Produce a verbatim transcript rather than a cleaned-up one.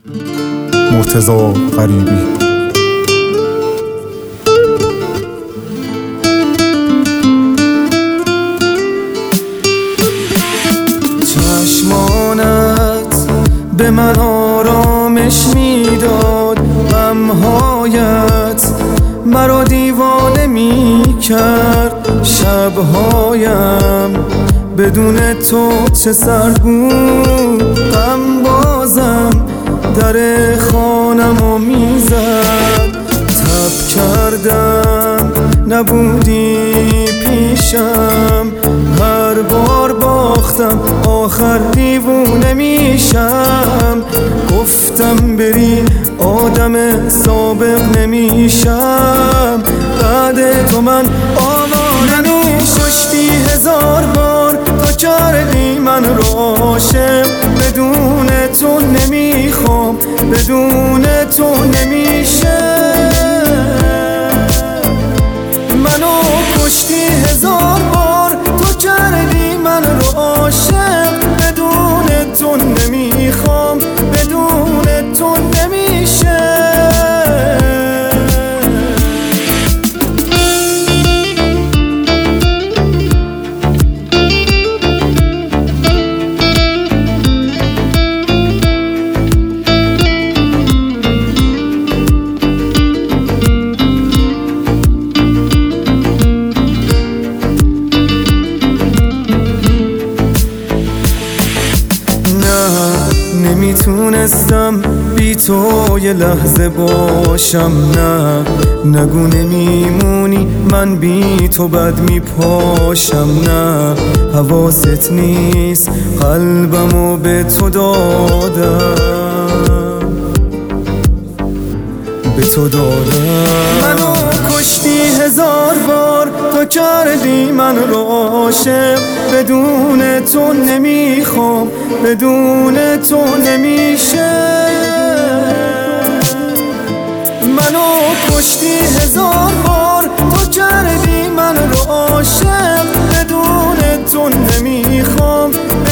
مرتضی غریبی. چشمانت به من آرامش میداد، غمهایت مرا دیوانه میکرد. شبهایم بدون تو چه سر بود، غم بازم در خانمو میزد. تب کردم نبودی پیشم، هر بار باختم آخر دیوونه میشم. گفتم بری آدم سابق نمیشم، بعد تو من آواره کشتی هزار بار، تو کردی من رو عاشق. بدون تو نمیخوام، بدون تو نمیشه. منو کشتی هزار بار، تو کردی من رو عاشق. بدون تو نمیخوام، بدون تو نمیشه. نمیتونستم بی تو یه لحظه باشم. نه نگو نمیمونی، من بی تو بد میپاشم. نه حواست نیست قلبمو به تو دادم، به تو دادم. منو کشتی هزار بار، تو کردی من رو عاشق. بدون تو نمیخوام، بدون تو نمیشه. منو کشتی هزار بار، تو کردی من رو عاشق. بدون تو نمیخوام،